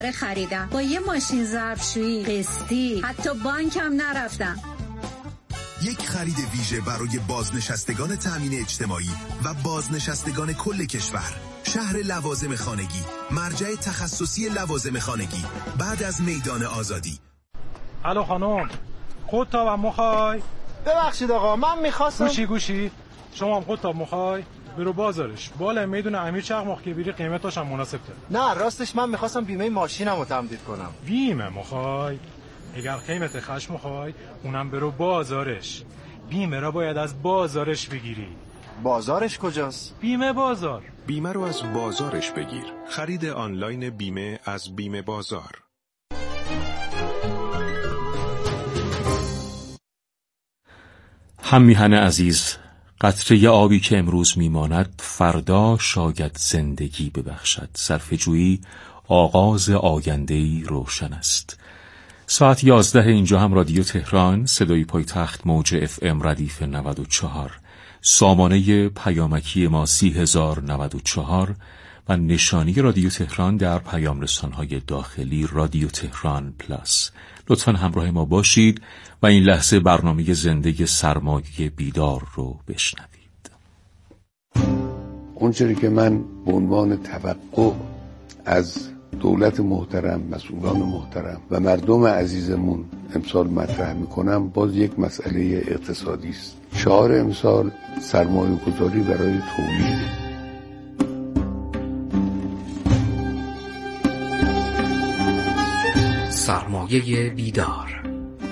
خریدم با یه ماشین ظرفشویی قسطی، حتی بانکم نرفتم. یک خرید ویژه برای بازنشستگان تامین اجتماعی و بازنشستگان کل کشور. شهر لوازم خانگی، مرجع تخصصی لوازم خانگی بعد از میدان آزادی. الو خانم، خودتاب هم میخوای؟ ببخشید آقا، من میخواستم گوشی شما هم خودتاب میخوای؟ برو بازارش، بالا میدون امیر چقماق که بیری قیمتاش هم مناسب تره. نه راستش من میخواستم بیمه ماشینم رو تمدید کنم. بیمه میخوای؟ اگر قیمت خشم میخوای اونم برو بازارش. بیمه را باید از بازارش بگیری. بازارش کجاست؟ بیمه بازار. بیمه رو از بازارش بگیر. خرید آنلاین بیمه از بیمه بازار. هم میهن عزیز، قطره آبی که امروز میماند فردا شاید زندگی ببخشد. صرفه‌جویی آغاز آینده‌ای روشن است. ساعت 11 اینجا هم رادیو تهران، صدای پایتخت، موج FM ردیف 94، سامانه پیامکی ما 30094 و نشانی رادیو تهران در پیام رسان‌های داخلی رادیو تهران پلاس. لطفاً همراه ما باشید و این لحظه برنامه زنده سرمایه بیدار رو بشنوید. اونچه که من به عنوان توقع از دولت محترم، مسئولان محترم و مردم عزیزمون امسال مطرح میکنم باز یک مسئله اقتصادی است. شعار امسال سرمایه گذاری برای تولید. سرمایه بیدار.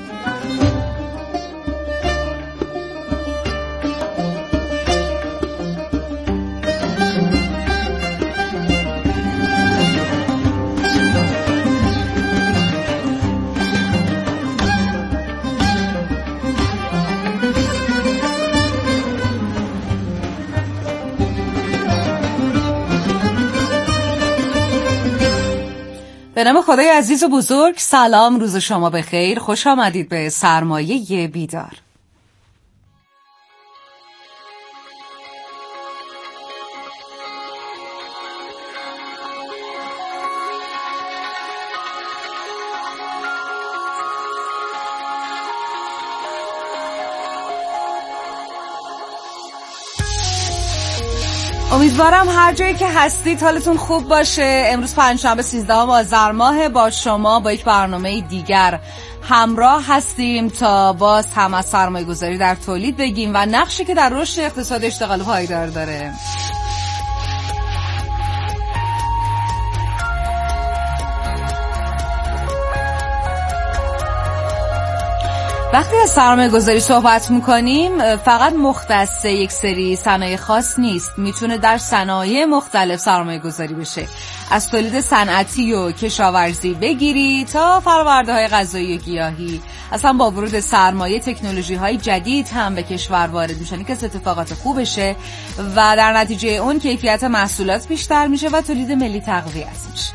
به نام خدای عزیز و بزرگ، سلام، روز شما بخیر، خوش آمدید به سرمایه بیدار. امیدوارم هر جایی که هستید حالتون خوب باشه. امروز پنجشنبه 13 آذر ماه، با شما با یک برنامه دیگر همراه هستیم تا باز هم از سرمایه‌گذاری در تولید بگیم و نقشی که در رشد اقتصاد اشتغال پایدار داره. وقتی از سرمایه گذاری صحبت میکنیم فقط مختص یک سری صنایع خاص نیست، میتونه در صنایع مختلف سرمایه گذاری بشه، از تولید صنعتی و کشاورزی بگیری تا فرآورده های غذایی و گیاهی. اصلا با ورود سرمایه تکنولوژی های جدید هم به کشور وارد میشن که اتفاقات خوبشه و در نتیجه اون کیفیت محصولات بیشتر میشه و تولید ملی تقویت میشه.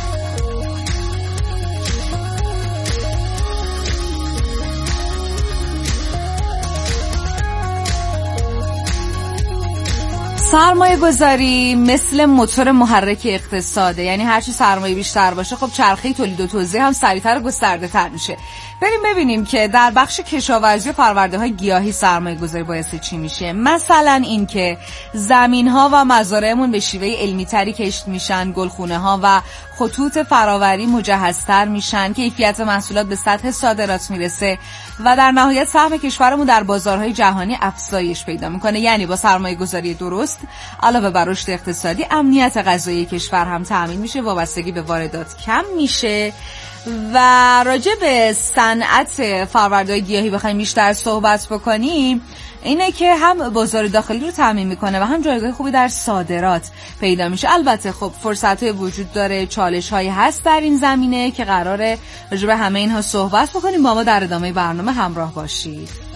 سرمایه گذاری مثل موتور محرک اقتصاده، یعنی هرچی سرمایه بیشتر باشه خب چرخه تولید و توزیع هم سریعتر و گسترده تر میشه. بریم ببینیم که در بخش کشاورزی و پرورده های گیاهی سرمایه گذاری باعث چی میشه. مثلا این که زمین ها و مزارعمون به شیوه علمی تری کشت میشن، گلخونه ها و خطوط فراوری مجهزتر میشن، کیفیت محصولات به سطح صادرات میرسه و در نهایت سهم کشورمون در بازارهای جهانی افزایش پیدا میکنه. یعنی با سرمایه گذاری درست علاوه بر رشد اقتصادی، امنیت غذایی کشور هم تامین میشه، وابستگی به واردات کم میشه. و راجع به صنعت فرآورده‌های گیاهی بخوایم بیشتر صحبت بکنیم، اینه که هم بازار داخلی رو تامین میکنه و هم جایگاه خوبی در صادرات پیدا میشه. البته خب فرصت‌های وجود داره، چالش‌هایی هست در این زمینه که قراره راجع به همه اینها صحبت بکنیم. با ما در ادامه برنامه همراه باشید.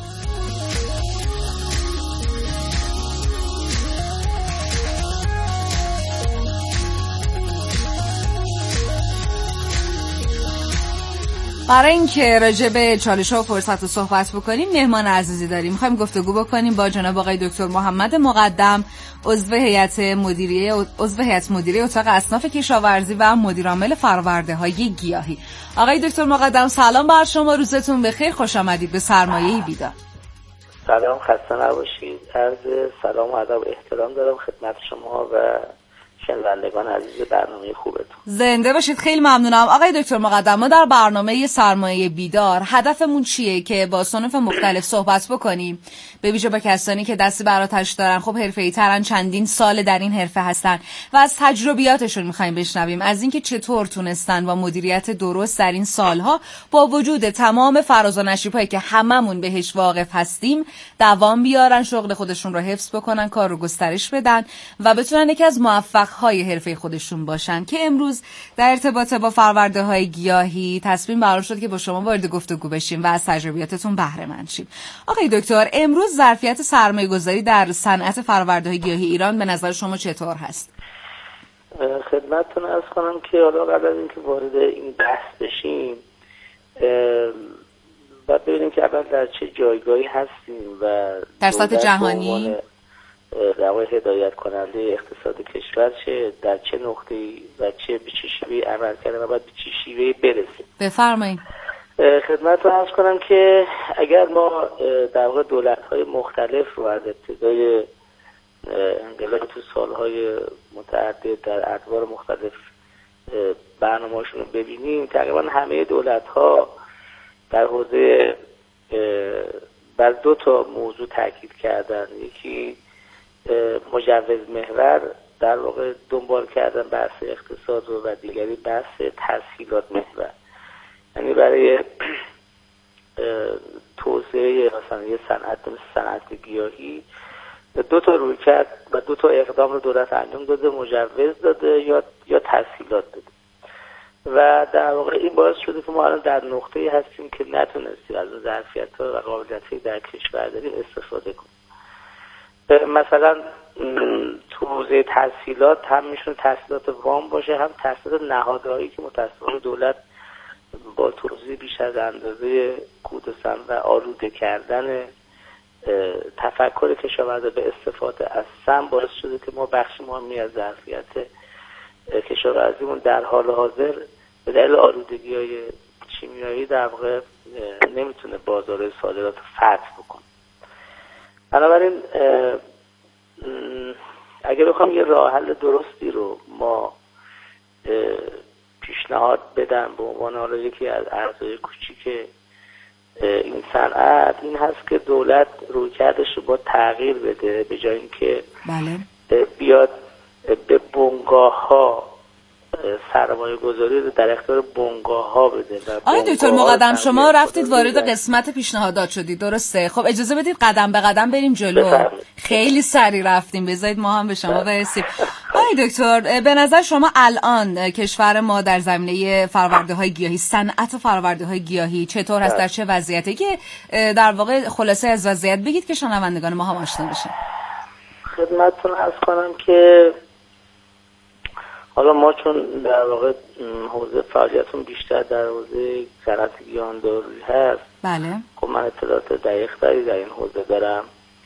برای اینکه راجع به چالش‌ها و فرصت و صحبت بکنیم مهمان عزیزی داریم. می‌خوایم گفتگو بکنیم با جناب آقای دکتر محمد مقدم، عضو هیئت مدیره اتاق اصناف کشاورزی و مدیر عامل فرورده‌های گیاهی. آقای دکتر مقدم سلام بر شما، روزتون بخیر، خوش آمدید به سرمایه بیدار. سلام، خسته نباشید. عرض سلام و ادب و احترام دارم خدمت شما و شنوندگان عزیز برنامه خوبتون. زنده باشید، خیلی ممنونم. آقای دکتر مقدم، ما در برنامه سرمایه بیدار هدفمون چیه که با صنف مختلف صحبت بکنیم، به ویژه با کسانی که دستی بر آتش دارن، خب حرفه‌ای ترن، چندین سال در این حرفه هستن و از تجربیاتشون می‌خوایم بشنویم، از اینکه چطور تونستن با مدیریت درست در این سالها با وجود تمام فراز و نشیب‌هایی که هممون بهش واقف هستیم دوام بیارن، شغل خودشون رو حفظ بکنن، کار رو گسترش بدن و بتونن یکی از موفق‌های حرفه خودشون باشن. که امروز در ارتباط با فرورده‌های گیاهی تصمیم بر شد که با شما وارد گفتگو بشیم و از تجربیاتتون بهره مند شیم. آقای دکتر، امروز ظرفیت سرمایه‌گذاری در صنعت فرورده‌های گیاهی ایران به نظر شما چطور هست؟ خدمتتون عرض کنم که حالا قبل از اینکه وارد این بحث بشیم باید ببینیم که اول در چه جایگاهی هستیم و در سطح جهانی در واقع هدایت کننده اقتصاد کشور چه در چه نقطه‌ای و چه به چه شیوهی عمل کرده و باید به چه شیوهی برسیم. بفرمایید. خدمتتون عرض کنم که اگر ما در واقع دولت‌های مختلف رو از ابتدای انقلاب تو سالهای متعدد در ادوار مختلف برنامه‌هاشون رو ببینیم، تقریبا همه دولت‌ها در حوزه بر دو تا موضوع تاکید کردن. یکی مجوز محور در واقع دنبال کردن بحث اقتصاد و دیگری بحث تسهیلات محور، یعنی برای توسعه مثلا یه صنعت مثل صنعت گیاهی دو تا رویکرد و دو تا اقدام رو دولت انجام داده، مجوز داده یا تسهیلات داده و در واقع این باعث شده که ما الان در نقطه‌ای هستیم که نتونستیم از ظرفیت‌ها و قابلیت‌های در کشور داریم استفاده کنیم. مثلا تو حوزه تسهیلات هم میشونه تسهیلات وام باشه، هم تسهیلات نهادهایی که متأسفانه دولت با توزیع بیش از اندازه کودسان و آلوده کردن تفکر کشاورزا به استفاده از سم باعث شده که ما بخش مهمی از ظرفیت کشاورزیمون در حال حاضر به دلیل آلودگی‌های شیمیایی در واقع نمیتونه بازار صادرات فتح بکنه. بنابراین اگر بخوام یه راه حل درستی رو ما پیشنهاد بدم به عنوان حالا یکی از اعضای کوچیک این صنعت، این هست که دولت رویکردش رو با تغییر بده، به جای اینکه بیاد به بنگاه‌ها سرمایه گذاری رو در اختیار بنگاه‌ها بده. آقای دکتر مقدم، شما رفتید وارد قسمت پیشنهادات شدید، درسته؟ خب اجازه بدید قدم به قدم بریم جلو. خیلی سریع رفتیم، بذارید ما هم به شما برسیم. آقای دکتر، به نظر شما الان کشور ما در زمینه فرورده‌های گیاهی، صنعت فرورده‌های گیاهی چطور هست، در چه وضعیتی؟ که در واقع خلاصه از وضعیت بگید که شنوندگان ما هم آشنا بشن. خدمتتون عرض کنم که حالا ما چون در واقع حوزه فعالیتون بیشتر در حوزه صنعت گیاهانداری هست، بله، خب من اطلاعات دقیق‌تری در این حوزه دارم.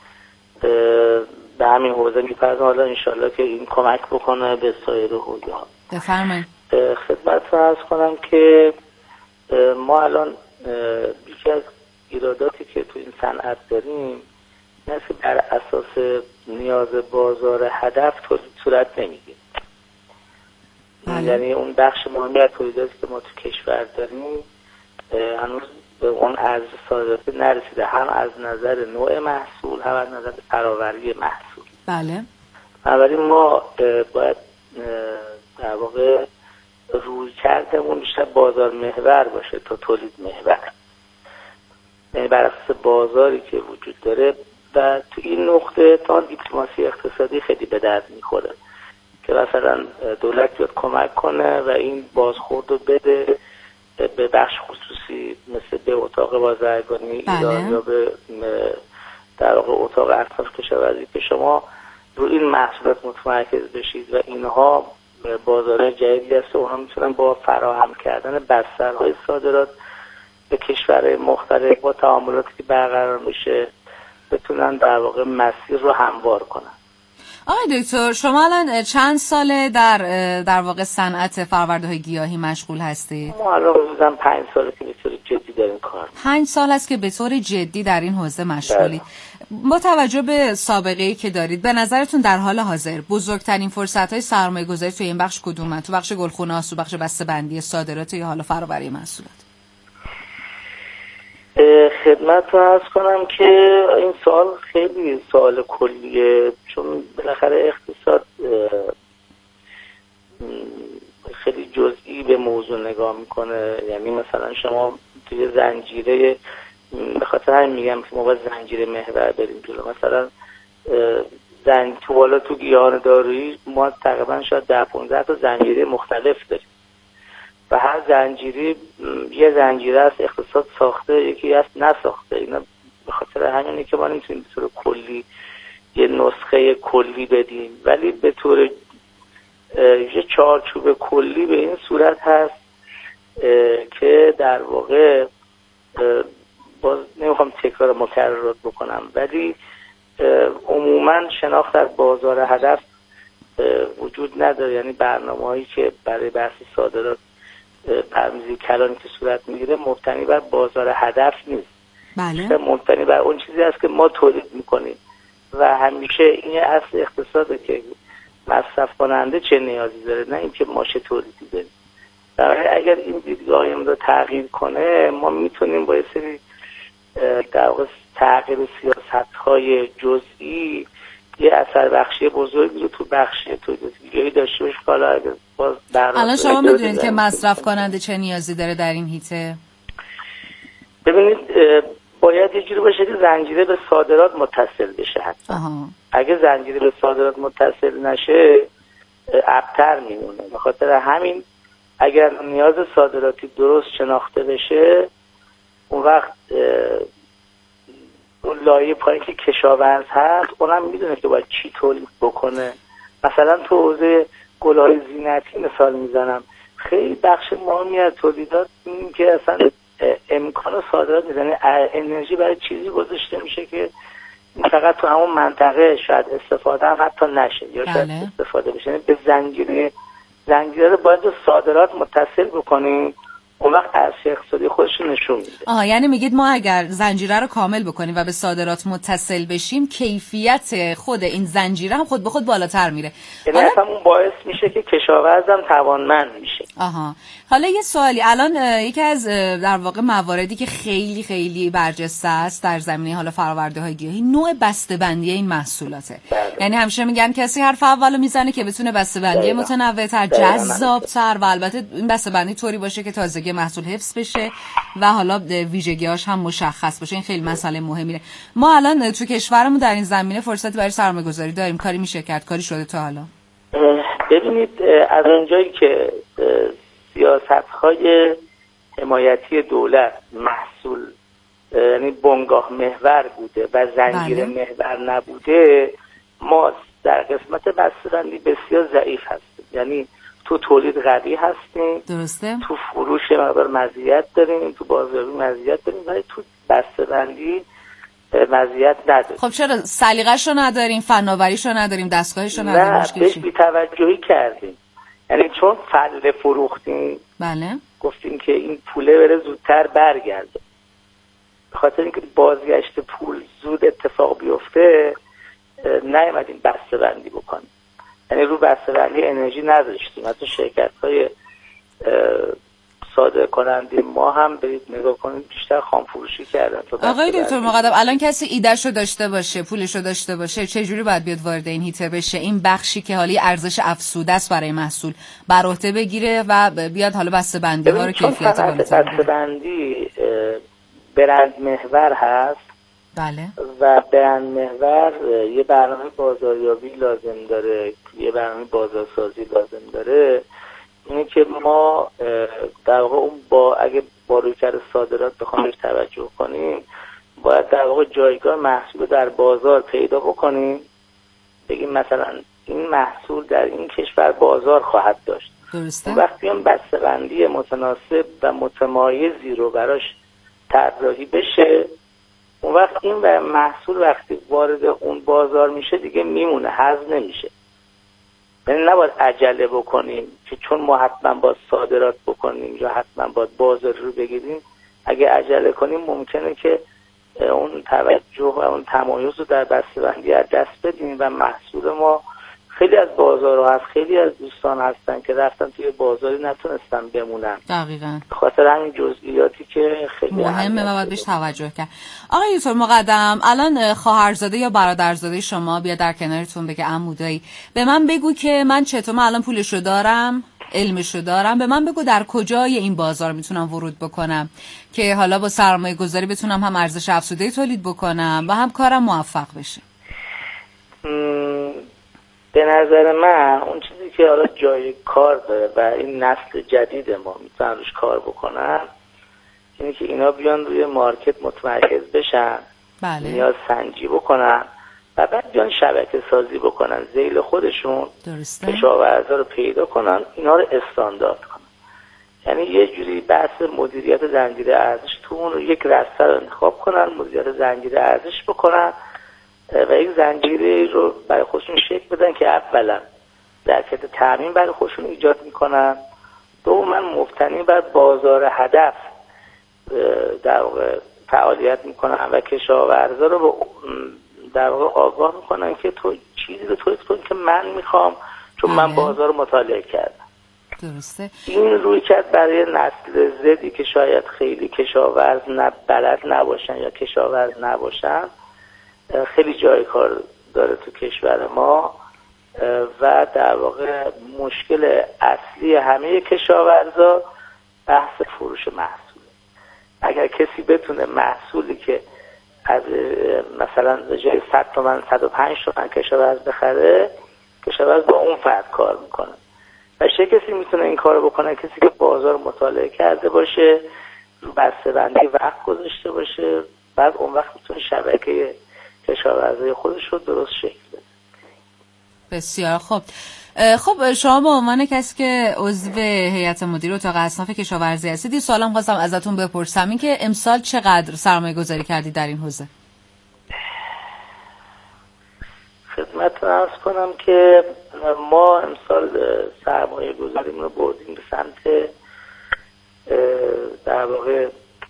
به همین حوزه می‌پردازم، حالا انشالله که این کمک بکنه به سایر حوزه‌ها. بفرمایید. خدمتتون عرض کنم که ما الان یکی از ایراداتی که تو این صنعت داریم اینه که بر اساس نیاز بازار هدف تولید صورت نمیگیره. یعنی اون بخش مهمی از تولیداتی که ما تو کشور داریم هنوز به اون ارزش صادراتی نرسیده، هم از نظر نوع محصول هم از نظر فراوری محصول. بله. بنابراین ما باید در واقع رویکردمون بیشتر بازار محور باشه تا تولید محور، یعنی بر اساس بازاری که وجود داره و تو این نقطه تا دیپلماسی اقتصادی خیلی به درد میخوره که مثلا دولت بیاد کمک کنه و این بازخورد رو بده به بخش خصوصی مثل به اتاق بازرگانی ایران یا به در واقع اتاق اصناف کشاورزی که شما رو این محصولات متمرکز بشید و اینها بازار جدیدی هست و اونها میتونن با فراهم کردن بسترهای صادرات به کشورهای مختلف با تعاملاتی که برقرار میشه بتونن در واقع مسیر رو هموار کنن. آقای دکتر شما الان چند ساله در واقع صنعت فرآورده‌های گیاهی مشغول هستید؟ ما الان حدوداً 5 ساله که به طور جدی داریم کار. 5 سال است که به طور جدی در این حوزه مشغولید. با توجه به سابقه‌ای که دارید به نظرتون در حال حاضر بزرگترین فرصت‌های سرمایه‌گذاری توی این بخش کدومه؟ تو بخش گلخونه‌ها، تو بخش بسته‌بندی، صادرات یا حالا فرآوری محصولات؟ خدمت رو عرض کنم که این سوال خیلی سوال کلیه، چون بالاخره اقتصاد خیلی جزئی به موضوع نگاه میکنه. یعنی مثلا شما توی زنجیره، به خاطر همین میگم که ما باید زنجیره محور بریم جلو. مثلا تو گیاهان دارویی ما تقریبا شاید 10-15 تا زنجیره مختلف داریم و هر زنجیری یه زنجیره است اقتصاد ساخته، یکی است نساخته. اینا به خاطر همینه که ما نمیتونیم به طور کلی یه نسخه کلی بدیم، ولی به طور یه چارچوب کلی به این صورت هست که در واقع باز نمیخوام تکرار مکررات بکنم، ولی عموما شناخت از بازار هدف وجود نداره. یعنی برنامه‌هایی که برای بحث صادرات برنامه‌ریزی کلانی که صورت میگیره مبتنی بر بازار هدف نیست. بله. مبتنی بر اون چیزی است که ما تولید میکنیم و همیشه این اصل اقتصاده که مصرف کننده چه نیازی داره، نه اینکه ما چه تولیدی داریم. اگر این دیدگاهیم رو تغییر کنه ما میتونیم با یه سری در واقع تغییر سیاست‌های جزئی یه اثر بخشی بزرگی رو تو بخش تولیدی داشته باشه. حالا اگر باز الان شما میدونید که مصرف کننده چه نیازی داره در این حیطه؟ ببینید باید یه جوری باشه که زنجیره به صادرات متصل بشه. حتی اگه زنجیره به صادرات متصل نشه ابتر میمونه. به خاطر همین اگر نیاز صادراتی درست شناخته بشه اون وقت اون لایه پایین که کشاورز هست اونم میدونه که باید چی تولید بکنه. مثلا تو حوزه گل‌های زینتی مثال میزنم، خیلی بخش مهمی از تولیدات این که اصلا امکان صادرات نیست. یعنی انرژی برای چیزی گذاشته میشه که فقط تو همون منطقه شاید استفاده هم حتی نشه یا شاید استفاده بشه. به زنجیره رو باید صادرات متصل بکنیم، اون وقت ارزش اقتصادی خودش نشون میده. یعنی میگید ما اگر زنجیره رو کامل بکنیم و به صادرات متصل بشیم کیفیت خود این زنجیره هم خود به خود بالاتر میره. یعنی اصلا اون باعث میشه که کشاورزم توانمند میشه. حالا یه سوالی، الان یکی از در واقع مواردی که خیلی خیلی برجسته است در زمینه حالا فرآورده‌های گیاهی نوع بسته‌بندی این محصولاته. یعنی همیشه میگن کسی حرف اولو میزنه که بتونه بسته‌بندی متنوع‌تر، جذاب‌تر و البته این بسته‌بندی طوری باشه که تازگی محصول حفظ بشه و حالا ویژگی‌هاش هم مشخص باشه. این خیلی مسئله مهمیه. ما الان تو کشورمون در این زمینه فرصتی برای سرمایه‌گذاری داریم، کاری میشه کرد، کاری شده تا حالا؟ ببینید از اونجایی که سیاست‌های حمایتی دولت محصول یعنی بنگاه محور بوده و زنجیره محور نبوده، ما در قسمت بسته‌بندی بسیار ضعیف هستیم. یعنی تو تولید قوی هستیم، درسته، تو فروش مقدار مزیت داریم، تو بازاریابی مزیت داریم، ولی تو بسته‌بندی مزیت نداریم. خب چرا سلیقه‌شو نداریم، فناوریشو نداریم، دستگاهشو نداریم؟ نه، بهش بی‌توجهی کردیم. یعنی چون فله فروختیم، بله، گفتیم که این پوله بره زودتر برگرده. به خاطر اینکه بازگشت پول زود اتفاق بیفته نیومدیم بسته‌بندی بکنیم. یعنی رو بسته‌بندی انرژی نداشتیم. حتی شرکت‌های صادر کننده ما هم برید نگاه کنید بیشتر خام فروشی کردن. آقای دکتر مقدم، الان کسی ایدهشو داشته باشه، پولشو داشته باشه، چه جوری باید بیاد وارد این هیته بشه؟ این بخشی که حالی ارزش افزوده است برای محصول بر عهده بگیره و بیاد حالا بسته‌بندی ها رو کیفیت بالاتر کنه. بسته‌بندی برند محور هست. بله. و برند محور یه برنامه بازاریابی لازم داره، یه برنامه بازارسازی لازم داره. اینه که ما در واقع اون اگه با رویکرد صادرات بخوایم توجه کنیم باید در واقع جایگاه محصول در بازار پیدا بکنیم، بگیم مثلا این محصول در این کشور بازار خواهد داشت. درسته. وقتی هم بسته‌بندی متناسب و متمایزی رو براش طراحی بشه، اون وقت این محصول وقتی وارد اون بازار میشه دیگه میمونه، حذف نمیشه. یعنی نباید عجله بکنیم که چون ما حتما باید صادرات بکنیم یا حتما باید بازار رو بگیریم. اگه عجله کنیم ممکنه که اون توجه و اون تمایز رو در بسته‌بندی از دست بدیم و محصول ما خیلی از بازارها هست، خیلی از دوستان هستن که رفتن توی بازاری نتونستن بمونن. دقیقاً. خاطر همین جزئیاتی که خیلی مهمه و باید بهش توجه کرد. آقای دکتر مقدم، الان خواهرزاده یا برادرزاده شما بیا در کنارتون بگه عمودایی به من بگو که من چطور، من الان پولشو دارم، علمشو دارم، به من بگو در کجای این بازار میتونم ورود بکنم که حالا با سرمایه گذاری بتونم هم ارزش افزوده تولید بکنم و هم کارم موفق بشه. به نظر من اون چیزی که حالا جای کار داره و این نسل جدید ما میتونن روش کار بکنن اینه که اینا بیان روی مارکت متمرکز بشن، بله. نیاز سنجی بکنن و بعد بیان شبکه سازی بکنن، ذیل خودشون کشاورزا رو پیدا کنن، اینا رو استاندارد کنن. یعنی یه جوری بحث مدیریت زنجیره ارزش تو اون رو یک رسته رو انتخاب کنن، مدیریت زنجیره ارزش بکنن و یک زنجیره رو برای خودشون شکل بدن که اولا درکت تامین برای خودشون ایجاد میکنن، دوما مبتنی بر بازار هدف در واقع فعالیت میکنن و کشاورزا رو در واقع آگاه میکنن که تو چیزی رو تولید کن که من میخوام، چون من بازار رو مطالعه کردم. درسته. این روی کرد برای نسل زدی که شاید خیلی کشاورز بلد نباشن یا کشاورز نباشن خیلی جای کار داره تو کشور ما و در واقع مشکل اصلی همه کشاورزا بحث فروش محصول. اگر کسی بتونه محصولی که از مثلا جای 100 تومن 105 تومن کشاورز بخره، کشاورز با اون فرد کار میکنه و چه کسی میتونه این کارو بکنه؟ کسی که بازار مطالعه کرده باشه، رو بسته‌بندی وقت گذاشته باشه، بعد اون وقت میتونه شبکه کشاورزی خودش رو درست شکل بده. بسیار خوب. خب شما به عنوان کسی که عضو هیئت مدیره اتاق اصناف کشاورزی هستید، یه سوالم خواستم ازتون بپرسم، این که امسال چقدر سرمایه گذاری کردید در این حوزه؟ خدمتتون عرض کنم که ما امسال سرمایه گذاریمون رو بردیم به سمت در واقع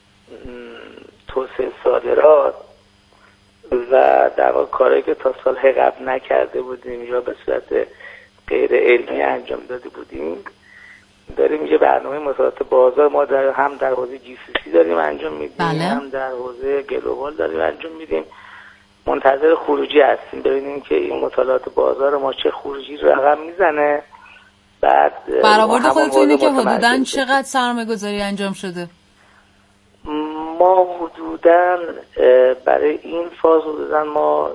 توسعه صادرات و در واقع کاری که تا سال قبل نکرده بودیم یا به صورت غیر علمی انجام داده بودیم. داریم یه برنامه مطالعات بازار ما هم در حوزه GCC داریم انجام میدیم، بله. هم در حوزه گلوبال داریم انجام میدیم. منتظر خروجی هستیم ببینیم که این مطالعات بازار ما چه خروجی رقم میزنه. بعد برآورد خودتون اینه که حدوداً چقدر سرمایه گذاری انجام شده؟ ما حدوداً برای این فاز حدوداً ما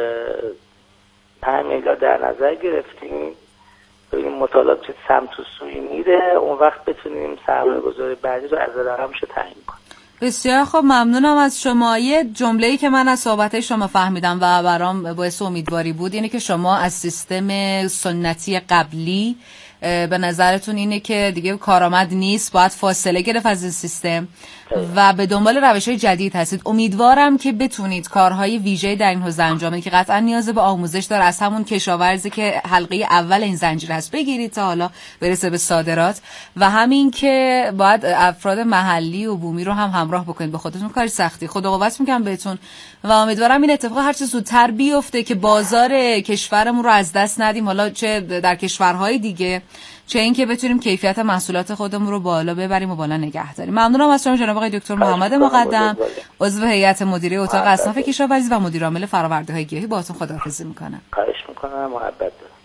5 میلیارد در نظر گرفتیم. ببینیم مطالعات چه سمت و سوی میره، اون وقت بتونیم سرمایه گذاری بعدی رو از رقمش تعیین کنیم. بسیار خوب، ممنونم از شما. یه جمله‌ای که من از صحبت‌های شما فهمیدم و برام باعث امیدواری بود اینه که شما از سیستم سنتی قبلی به نظرتون اینه که دیگه کارآمد نیست، باید فاصله گرفت از این سیستم و به دنبال روش‌های جدید هستید. امیدوارم که بتونید کارهای ویژه‌ای در این حوزه انجام بدید که قطعا نیاز به آموزش داره، از همون کشاورزی که حلقه اول این زنجیر هست بگیرید تا حالا برسه به صادرات، و همین که باید افراد محلی و بومی رو هم همراه بکنید. به خودتون کاری سختی، خدا قوت میگم بهتون و امیدوارم این اتفاق هر چه زودتر بیفته که بازار کشورمون رو از دست ندیم، حالا چه در کشورهای دیگه، چه اینکه بتونیم کیفیت محصولات خودمون رو بالا ببریم و بالا نگه داریم. ممنونم از شما جناب آقای دکتر محمد مقدم، عضو هیئت مدیره اتاق اصناف کشاورزی و مدیر عامل فرآورده‌های گیاهی. باهاتون خداحافظی میکنم. خواهش میکنم، محبت دارم.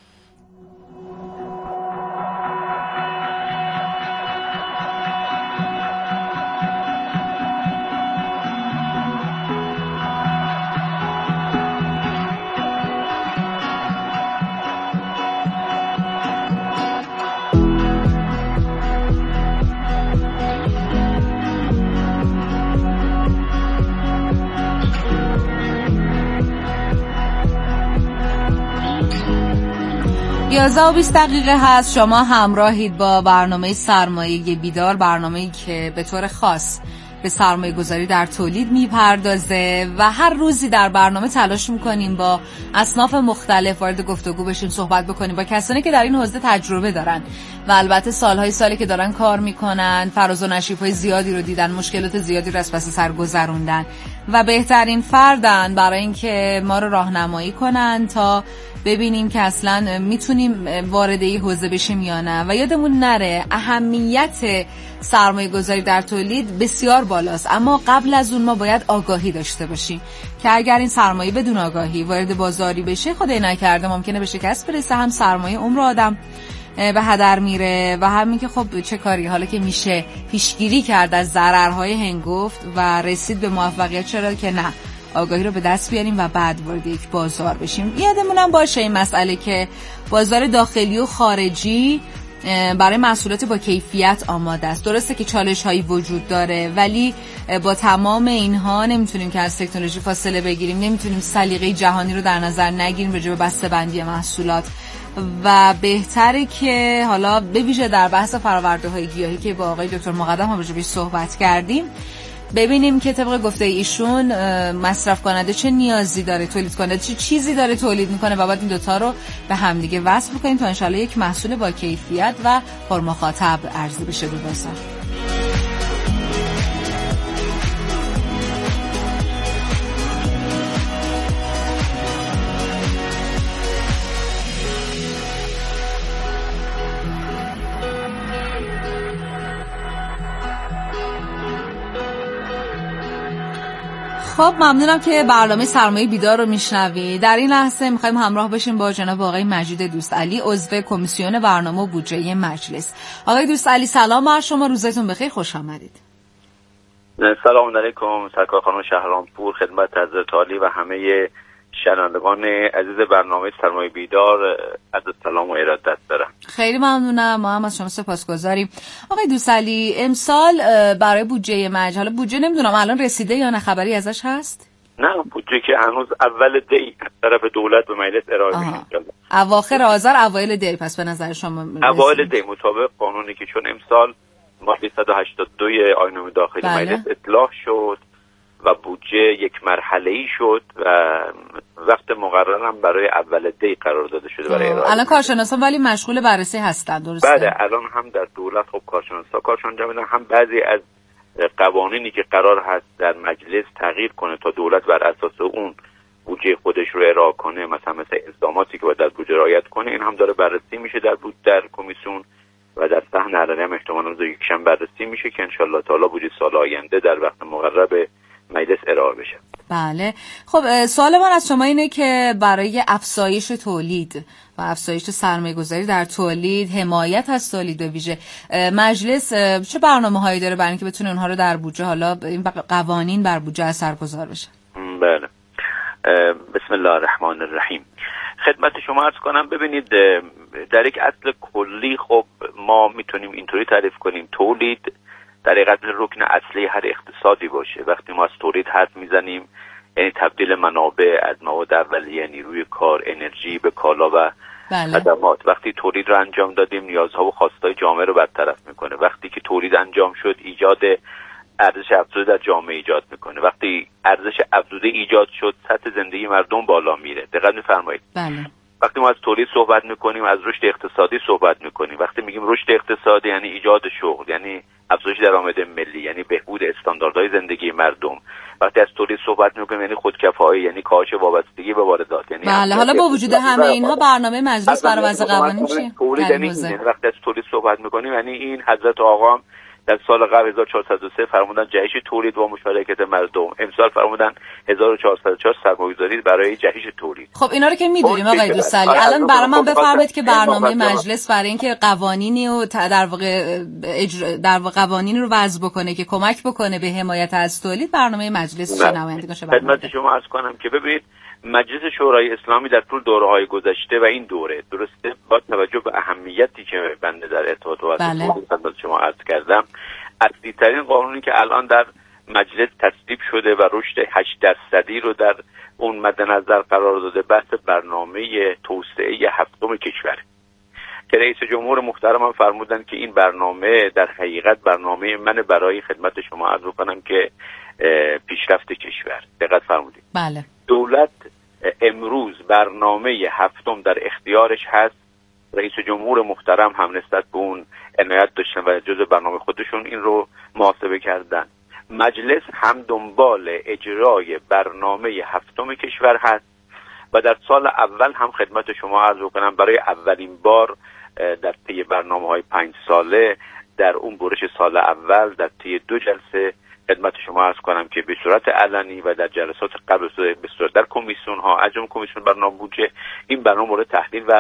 و 20 دقیقه هست. شما همراهید با برنامه سرمایه بیدار، برنامه‌ای که به طور خاص به سرمایه گذاری در تولید میپردازه و هر روزی در برنامه تلاش میکنیم با اصناف مختلف وارد گفتگو بشیم، صحبت بکنیم با کسانی که در این حوزه تجربه دارن و البته سالی که دارن کار میکنن، فراز و نشیب‌های زیادی رو دیدن، مشکلات زیادی رو از پس سر گذروندن و بهترین فردن برای اینکه ما رو راهنمایی کنن تا ببینیم که اصلا میتونیم وارد این حوزه بشیم یا نه. و یادمون نره اهمیت سرمایه گذاری در تولید بسیار بالاست، اما قبل از اون ما باید آگاهی داشته باشیم که اگر این سرمایه بدون آگاهی وارد بازاری بشه، خدای نکرده ممکنه به شکست برسه، هم سرمایه عمر آدم به هدر میره و همین که خب چه کاری حالا که میشه پیشگیری کرد از ضررهای هنگفت و رسید به موفقیت، چرا که نه آگاهی رو به دست بیاریم و بعد وارد یک بازار بشیم. یادمون هم باشه این مسئله که بازار داخلی و خارجی برای محصولات با کیفیت آماده است. درسته که چالش هایی وجود داره، ولی با تمام اینها نمیتونیم که از تکنولوژی فاصله بگیریم، نمیتونیم سلیقه جهانی رو در نظر نگیریم راجع به بسته‌بندی محصولات و بهتره که حالا به ویژه در بحث فرآورده‌های گیاهی که با آقای دکتر مقدم هم راجع بهش صحبت کردیم ببینیم که طبق گفته ایشون مصرف کننده چه نیازی داره، تولید کننده چه چیزی داره تولید میکنه و بعد این دوتا رو به همدیگه وصل بکنیم تا انشالله یک محصول با کیفیت و پرمخاطب عرضه بشه به بازار. خب ممنونم که برنامه سرمایه بیدار رو میشنوید. در این لحظه میخوایم همراه بشیم با جناب آقای مجید دوستعلی، عضو کمیسیون برنامه و بودجه مجلس. آقای دوستعلی سلام بر شما، روزتون بخیر، خوش آمدید. سلام علیکم سرکار خانم شهرامپور، خدمت حضرت عالی و همه شنوندگان عزیز برنامه سرمایه بیدار عرض سلام و ارادت دارم. خیلی ممنونم، ما هم از شما سپاسگزاریم. آقای دوستعلی امسال برای بودجه مجلس، حالا بودجه نمیدونم الان رسیده یا نه، خبری ازش هست؟ نه بودجه که هنوز اول دی طرف دولت به مجلس ارائه میشه. اواخر آذر اوایل دی، پس به نظر شما اوایل دی مطابق قانونی که چون امسال ماده 182 آیین داخلی مجلس اصلاح شد و بودجه یک مرحله‌ای شد و وقت مقررم برای اول دی قرار داده شده برای ارائه. الان کارشناسان ولی مشغول بررسی هستن، درسته؟ بله الان هم در دولت خب کارشناسا کارشون انجام میدن، هم بعضی از قوانینی که قرار هست در مجلس تغییر کنه تا دولت بر اساس اون بودجه خودش رو ارائه کنه، مثلا اقداماتی که باید در بودجه رعایت کنه، این هم داره بررسی میشه در کمیسیون و در صحن علنی هم احتمالاً روز یکشنبه بررسی میشه که ان شاء الله تعالی بودجه سال آینده در وقت مقرر به مجلس ارائه بشه. بله خب سوال من از شما اینه که برای افزایش تولید و افزایش سرمایه‌گذاری در تولید، حمایت از تولید به ویژه، مجلس چه برنامه‌هایی داره برای اینکه بتونه اونها رو در بودجه، حالا این قوانین بر بودجه اثرگذار بشه؟ بله بسم الله الرحمن الرحیم. خدمت شما عرض کنم ببینید در یک اصل کلی خب ما میتونیم اینطوری تعریف کنیم تولید در حقیقت رکن اصلی هر اقتصادی باشه. وقتی ما از تولید حرف میزنیم یعنی تبدیل منابع از مواد اولیه، نیروی کار، انرژی به کالا و خدمات. وقتی تولید رو انجام دادیم نیازها و خواستهای جامعه رو برطرف میکنه. وقتی که تولید انجام شد ایجاد ارزش افزوده در جامعه ایجاد میکنه. وقتی ارزش افزوده ایجاد شد سطح زندگی مردم بالا میره. دقت میفرمایید. بله. وقتی ما از تولید صحبت میکنیم از رشد اقتصادی صحبت میکنیم. وقتی میگیم رشد اقتصادی یعنی ایجاد شغل، یعنی افزایش درآمد ملی، یعنی بهبود استانداردهای زندگی مردم. وقتی از تولید صحبت میکنیم یعنی خودکفایی، یعنی کاهش وابستگی به واردات. یعنی بله حالا با وجود همه اینها برنامه مجلس برای وضع قوانین چیه؟ تولید یعنی وقتی از تولید صحبت میکنیم یعنی این حضرت آقا هم در سال قبل 1403 فرمودن جهش تولید با مشارکت مردم. امسال فرمودن 1404 سرمایه‌گذاری برای جهش تولید. خب اینا رو که میدونیم آقای دوستعلی، الان برای من بفرمایید که برنامه مجلس برای اینکه قوانینی و در واقع قوانینی رو وضع بکنه که کمک بکنه به حمایت از تولید، برنامه مجلس چه نمایندگان شه؟ خدمت شما عرض کنم که ببینید مجلس شورای اسلامی در طول دوره‌های گذشته و این دوره درسته با توجه به اهمیتی که بنده در ارتباط با خدمت شما عرض کردم، اصلی ترین قانونی که الان در مجلس تصویب شده و رشد 8% رو در اون مد نظر قرار داده بحث برنامه توسعه هفتم کشور. که رئیس جمهور محترم هم فرمودن که این برنامه در حقیقت برنامه من برای خدمت شما عرض کنم که پیشرفت کشور. دقت فرمودید. بله. دولت امروز برنامه هفتم در اختیارش هست. رئیس جمهور محترم هم نسبت به اون عنایت داشتن و جزء برنامه خودشون این رو محاسبه کردن. مجلس هم دنبال اجرای برنامه هفتم کشور هست و در سال اول هم خدمت شما عرض کنم برای اولین بار در طی برنامه‌های 5 ساله در اون برش سال اول در طی 2 جلسه خدمت شما عرض کنم که به صورت علنی و در جلسات قبل به صورت در کمیسیون ها از جمله کمیسیون برنامه بودجه این برنامه مورد تحلیل و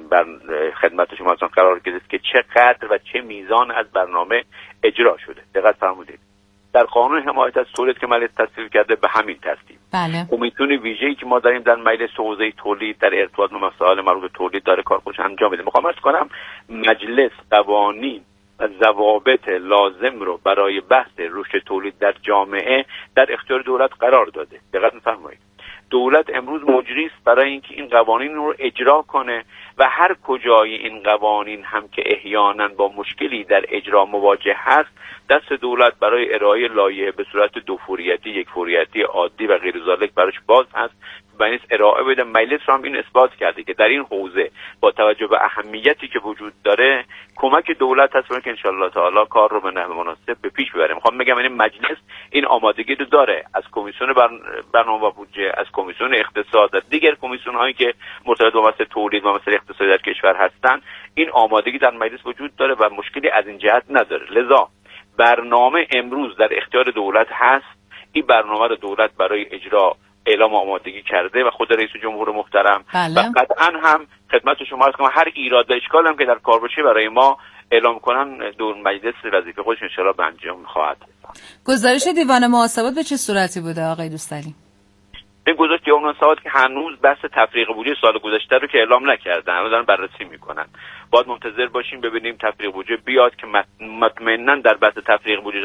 خدمت شما قرار گرفت که چقدر و چه میزان از برنامه اجرا شده. دقت فرمودید. در قانون حمایت از تولید که مجلس تصویب کرده به همین ترتیب بله. کمیسیون ویژه‌ای که ما داریم در مجلس حوزه تولید در ارتباط با مسائل مربوط به تولید داره کار خودش انجام میده. میخوام عرض کنم مجلس قوانین و ضوابط لازم رو برای بحث رشد تولید در جامعه در اختیار دولت قرار داده. دقت می‌فرمایید. دولت امروز مجری است برای اینکه این قوانین رو اجرا کنه و هر کجای این قوانین هم که احیانا با مشکلی در اجرا مواجه هست دست دولت برای ارائه لایحه به صورت 2 فوریتی، 1 فوریتی عادی و غیر ذالک براش باز هست و این ارائه بده. مجلس هم این اثبات کرده که در این حوزه با توجه به اهمیتی که وجود داره کمک دولت هست که ان شاء الله تعالی کار رو به نحو مناسب به پیش ببره. میخوام بگم این مجلس این آمادگی رو داره از کمیسیون برنامه و بودجه، از کمیسیون اقتصاد، از دیگر کمیسیون هایی که مرتبط با مسائل تولید و مسائل اقتصادی در کشور هستن این آمادگی در مجلس وجود داره و مشکلی از این جهت نداره. لذا برنامه امروز در اختیار دولت هست. این برنامه رو دولت برای اجرا اعلام آمادگی کرده و خود رئیس جمهور محترم بله. و قطعا هم خدمت شما عرض کنم هر ایراد و اشکال هم که در کار باشه برای ما اعلام کنن دور مجلس وظیفه خودش ان شاء الله به انجام خواهد. گزارش دیوان محاسبات به چه صورتی بوده آقای دوستعلی؟ این گزارش دیوان محاسبات که هنوز بحث تفریق بودجه سال گذشته رو که اعلام نکردن الان دارن بررسی میکنن. باید منتظر باشیم ببینیم تفریق بودجه بیاد که مطمئنا در بحث تفریق بودجه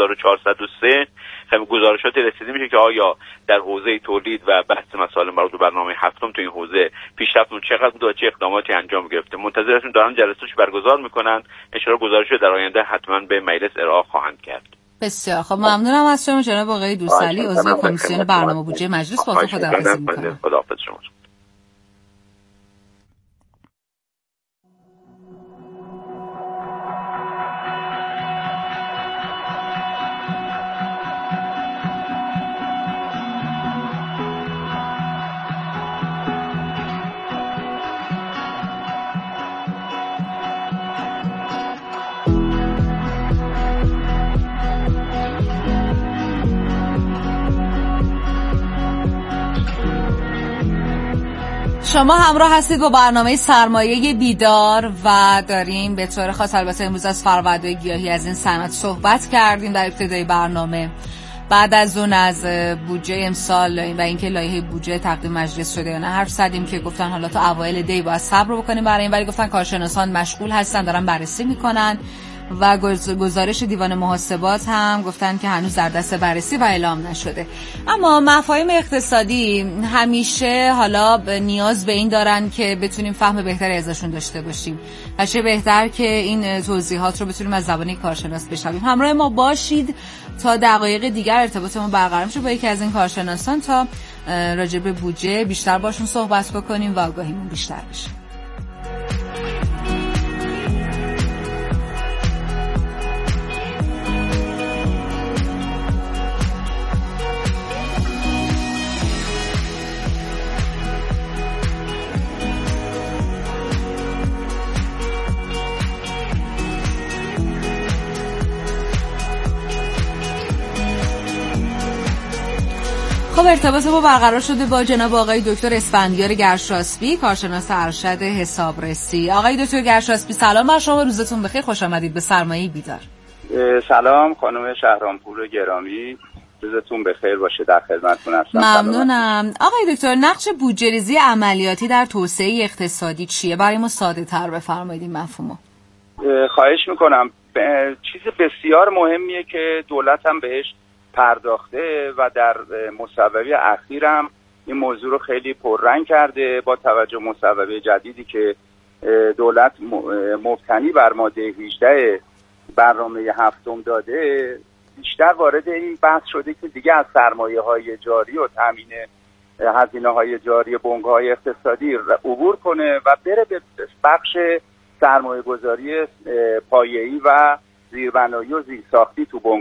1403 خیلی گزارشات رسیدگی میشه که آیا در حوزه تولید و بحث مسائل مربوط به برنامه هفتم تو این حوزه پیشرفتمون چقدر بوده و چه اقداماتی انجام گرفته. منتظر هستیم دارن جلساتش برگزار میکنن. ان شاء الله گزارش در آینده حتما به مجلس ارائه خواهند کرد. بسیار خب ممنونم از شما جناب آقای دوستعلی عضو کمیسیون برنامه بودجه مجلس. با خداحافظی میکنم. خداحافظ شما. شما همراه هستید با برنامه سرمایه بیدار و داریم به طور خاص البته امروز از فرآورده گیاهی از این صنعت صحبت کردیم در ابتدای برنامه. بعد از اون از بودجه امسال و اینکه لایحه بودجه تقدیم مجلس شده یا نه حرف زدیم که گفتن حالا تا اوایل دی باید صبر بکنیم برای این، ولی گفتن کارشناسان مشغول هستن دارن بررسی میکنن و گزارش دیوان محاسبات هم گفتن که هنوز در دست بررسی و اعلام نشده. اما مفاهیم اقتصادی همیشه حالا نیاز به این دارن که بتونیم فهم بهتری ازشون داشته باشیم و چه بهتر که این توضیحات رو بتونیم از زبان کارشناس بشنویم. همراه ما باشید تا دقایق دیگر ارتباطمون برقرار شه با یکی از این کارشناسان تا راجع به بودجه بیشتر باشون صحبت بکنیم و آگاهیمون بیشتر بشه. خب ارتباط ما برقرار شده با جناب آقای دکتر اسفندیار گرشاسبی کارشناس ارشد حسابرسی. آقای دکتر گرشاسبی سلام بر شما، روزتون بخیر، خوش آمدید به سرمایه بیدار. سلام خانم شهرامپور گرامی، روزتون بخیر باشه، در خدمتتون هستم. ممنونم. آقای دکتر نقش بودجه‌ریزی عملیاتی در توسعه اقتصادی چیه؟ برای ما ساده تر بفرمایید این مفهومو. خواهش میکنم. چیز بسیار مهمیه که دولت هم بهش پرداخته و در مصوبه اخیرم این موضوع رو خیلی پررنگ کرده با توجه مصوبه جدیدی که دولت مبتنی بر ماده 18 برنامه هفتم داده بیشتر وارد این بحث شده که دیگه از سرمایه‌های جاری و تامین هزینه‌های جاری بنگاه‌های اقتصادی عبور کنه و بره به بخش سرمایه‌گذاری پایه‌ای و زیربنایی و زیرساختی تو